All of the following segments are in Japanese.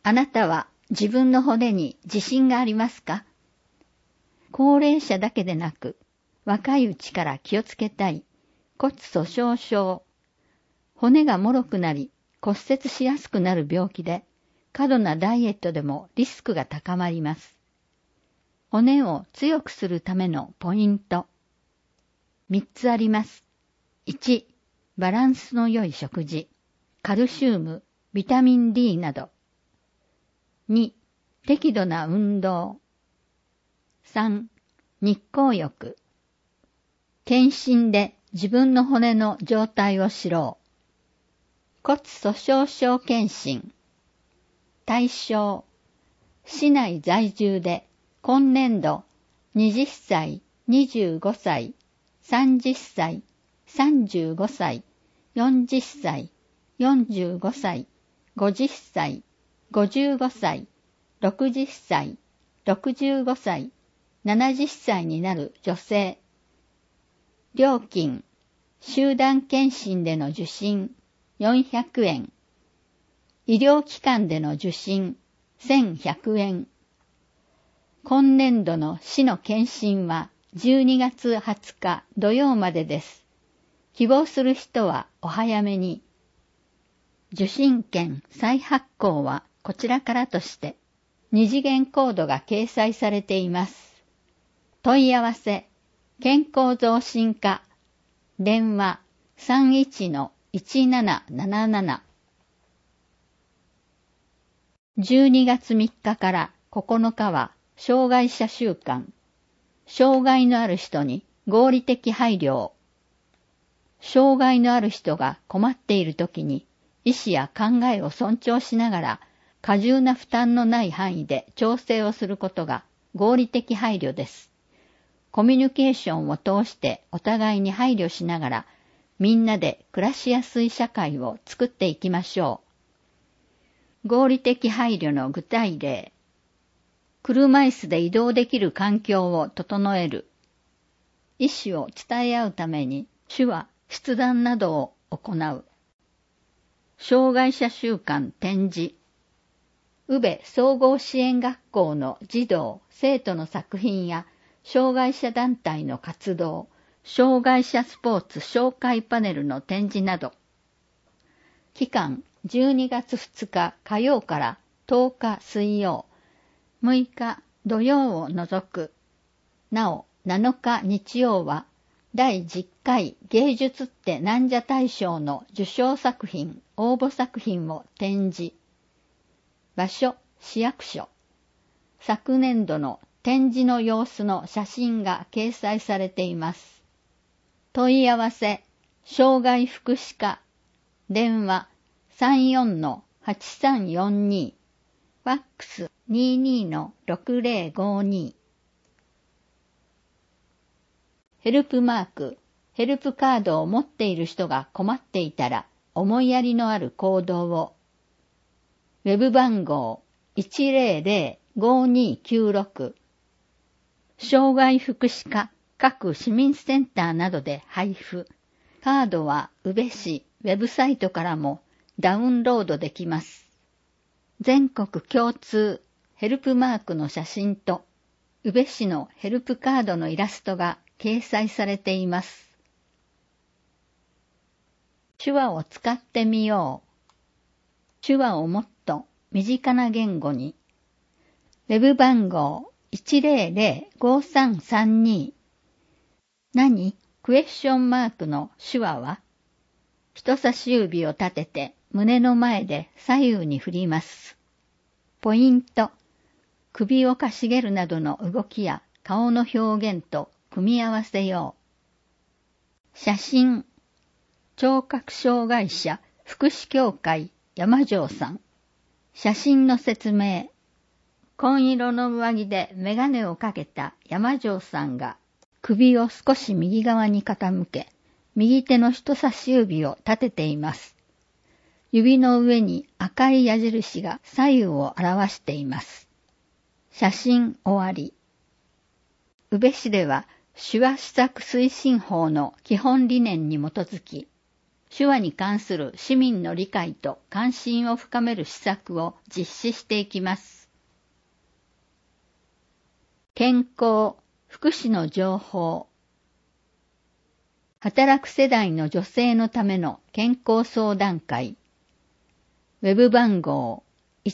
あなたは自分の骨に自信がありますか？高齢者だけでなく、若いうちから気をつけたい骨粗鬆症、骨が脆くなり骨折しやすくなる病気で、過度なダイエットでもリスクが高まります。骨を強くするためのポイント。3つあります。1、バランスの良い食事、カルシウム、ビタミン D など。2、適度な運動。3、日光浴。検診で自分の骨の状態を知ろう。骨粗鬆症検診。対象。市内在住で今年度20歳、25歳、30歳、35歳、40歳、45歳、50歳、55歳、60歳、65歳、70歳になる女性。料金、集団検診での受診400円。医療機関での受診1100円。今年度の市の検診は12月20日土曜までです。希望する人はお早めに。受診券再発行はこちらからとして2次元コードが掲載されています。問い合わせ、健康増進課、電話 31-1777。12月3日から9日は障害者週間。障害のある人に合理的配慮を。障害のある人が困っているときに意思や考えを尊重しながら過重な負担のない範囲で調整をすることが合理的配慮です。コミュニケーションを通してお互いに配慮しながらみんなで暮らしやすい社会を作っていきましょう。合理的配慮の具体例。車椅子で移動できる環境を整える。意思を伝え合うために手話、筆談などを行う。障害者週間展示。宇部総合支援学校の児童・生徒の作品や障害者団体の活動、障害者スポーツ紹介パネルの展示など。期間12月2日火曜から10日水曜、6日土曜を除く。なお、7日日曜は第10回芸術ってなんじゃ大賞の受賞作品、応募作品を展示。場所、市役所。昨年度の展示の様子の写真が掲載されています。問い合わせ、障害福祉課。電話 34-8342。ファックス 22-6052。ヘルプマーク、ヘルプカードを持っている人が困っていたら思いやりのある行動を。ウェブ番号 100-5296。障害福祉課、各市民センターなどで配布。カードは宇部市ウェブサイトからもダウンロードできます。全国共通ヘルプマークの写真と宇部市のヘルプカードのイラストが掲載されています。手話を使ってみよう。手話をもっと身近な言語に。ウェブ番号 100-5332。何？クエスチョンマークの手話は？人差し指を立てて胸の前で左右に振ります。ポイント。首をかしげるなどの動きや顔の表現と組み合わせよう。写真。聴覚障害者福祉協会山城さん。写真の説明。紺色の上着でメガネをかけた山城さんが首を少し右側に傾け、右手の人差し指を立てています。指の上に赤い矢印が左右を表しています。写真終わり。宇部市では手話施策推進法の基本理念に基づき、 手話に関する市民の理解と関心を深める施策を実施していきます。健康、福祉の情報。働く世代の女性のための健康相談会。ウェブ番号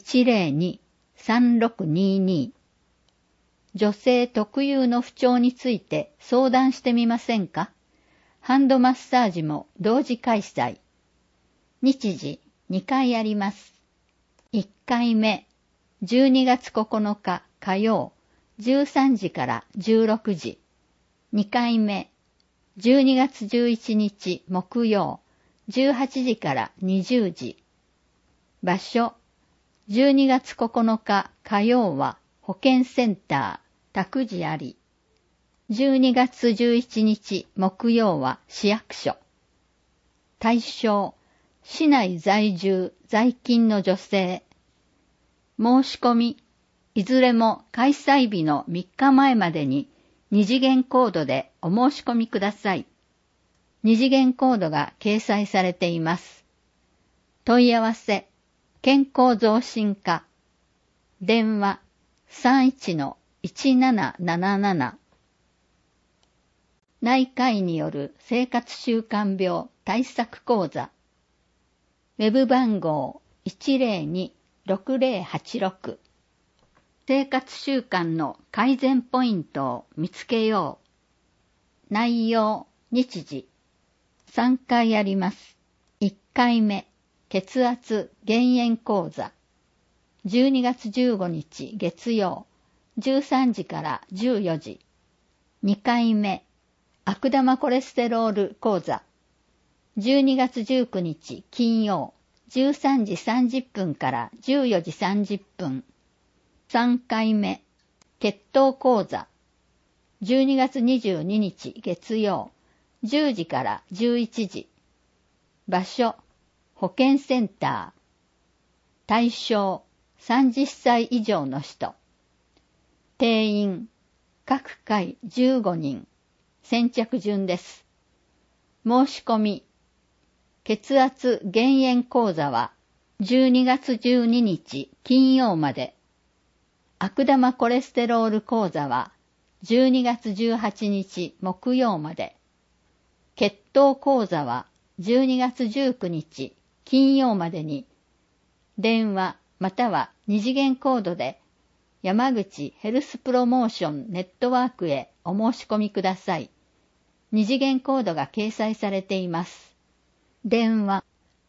102-3622。女性特有の不調について相談してみませんか？ハンドマッサージも同時開催。日時2回あります。1回目、12月9日火曜、13時から16時。2回目、12月11日木曜、18時から20時。場所、12月9日火曜は保健センター、託児あり。12月11日木曜は市役所。対象、市内在住在勤の女性。申し込み、いずれも開催日の3日前までに二次元コードでお申し込みください。二次元コードが掲載されています。問い合わせ、健康増進課。電話 31-1777。内科医による生活習慣病対策講座。ウェブ番号 102-6086。生活習慣の改善ポイントを見つけよう。内容、日時。3回あります。1回目、血圧減塩講座。12月15日月曜、13時から14時。2回目、悪玉コレステロール講座。12月19日金曜、13時30分から14時30分。3回目、血糖講座。12月22日月曜、10時から11時。場所、保健センター。対象、30歳以上の人。定員、各回15人。先着順です。申し込み、血圧減塩講座は12月12日金曜まで。悪玉コレステロール講座は12月18日木曜まで。血糖講座は12月19日金曜までに、電話または二次元コードで山口ヘルスプロモーションネットワークへお申し込みください。二次元コードが掲載されています。電話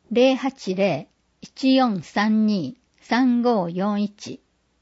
080-1432-3541。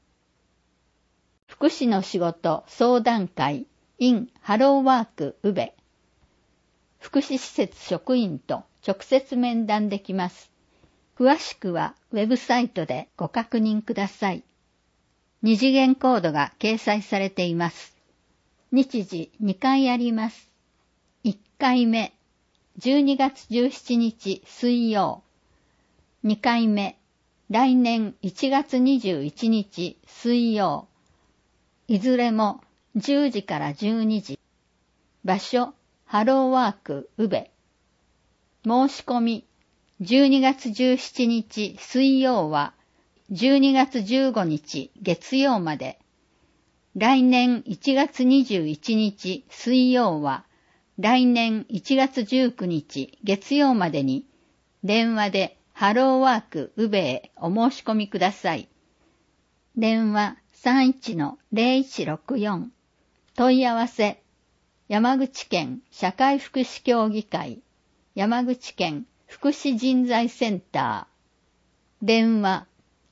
福祉の仕事相談会 in ハローワーク宇部。福祉施設職員と直接面談できます。詳しくはウェブサイトでご確認ください。二次元コードが掲載されています。日時2回あります。1回目、12月17日水曜。2回目、来年1月21日水曜。いずれも10時から12時。場所、ハローワーク宇部。申し込み、12月17日水曜は12月15日月曜まで。来年1月21日水曜は来年1月19日月曜までに電話でハローワーク宇部へお申し込みください。電話 31-0164。問い合わせ、山口県社会福祉協議会、山口県福祉人材センター。電話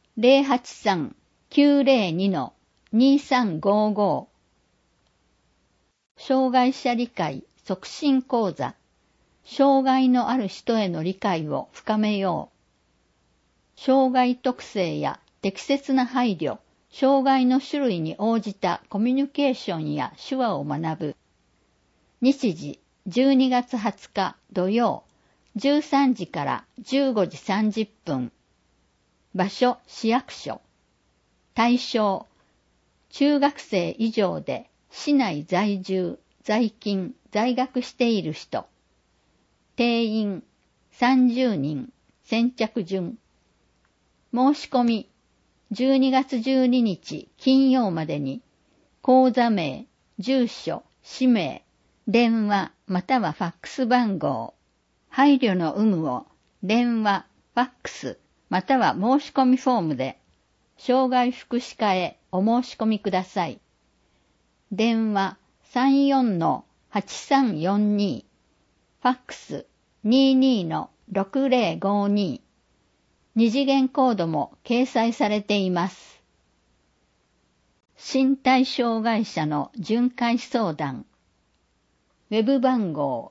083-902-2355。障害者理解促進講座。障害のある人への理解を深めよう。障害特性や適切な配慮、障害の種類に応じたコミュニケーションや手話を学ぶ。日時12月20日土曜、13時から15時30分。場所、市役所。対象、中学生以上で市内在住、在勤、在学している人。定員、 30人、先着順。申し込み、12月12日金曜までに、口座名、住所、氏名、電話またはファックス番号、配慮の有無を電話、ファックスまたは申し込みフォームで、障害福祉課へお申し込みください。電話 34-8342、ファックス 22-6052、二次元コードも掲載されています。身体障害者の巡回相談。ウェブ番号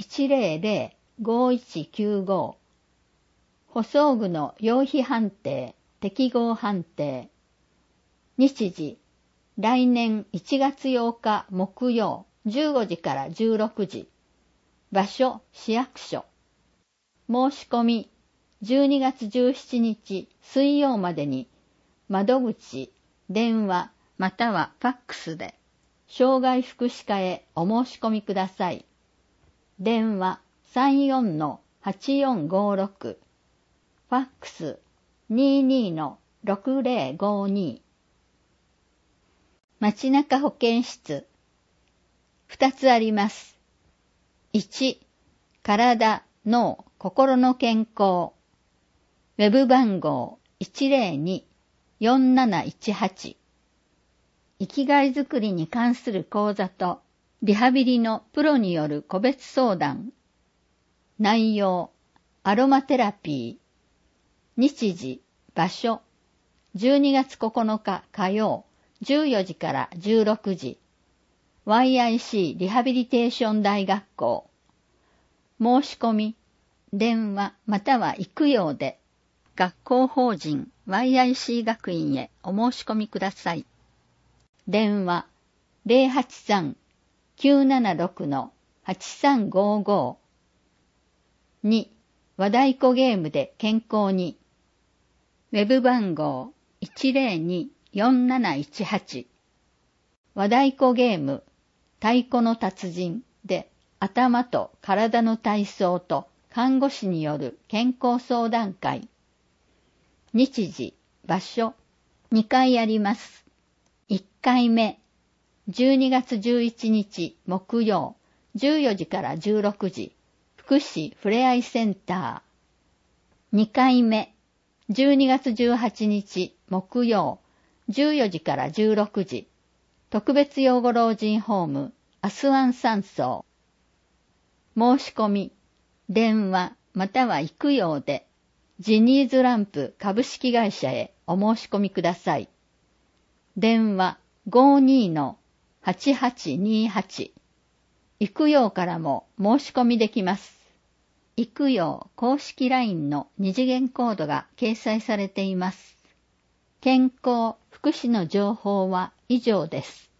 100-5195。補装具の用費判定、適合判定。日時、来年1月8日木曜15時から16時。場所、市役所。申し込み、12月17日水曜までに、窓口、電話、またはファックスで、障害福祉課へお申し込みください。電話 34-8456、ファックス 22-6052。街中保健室。2つあります。1、体、脳、心の健康。ウェブ番号 102-4718。生きがいづくりに関する講座とリハビリのプロによる個別相談。内容、アロマテラピー。日時、場所、12月9日火曜14時から16時。YIC リハビリテーション大学校。申し込み、電話または行くようで、学校法人 YIC 学院へお申し込みください。電話 083-976-8355。2、和太鼓ゲームで健康に。ウェブ番号 102-4718。和太鼓ゲーム、太鼓の達人で頭と体の体操と看護師による健康相談会。日時、場所、2回あります。1回目、12月11日木曜、14時から16時、福祉ふれあいセンター。2回目、12月18日木曜、14時から16時、特別養護老人ホーム、アスワン山荘。申し込み、電話または行くようで、ジニーズランプ株式会社へお申し込みください。電話 52-8828。行くようからも申し込みできます。行くよう公式 LINE の二次元コードが掲載されています。健康、福祉の情報は以上です。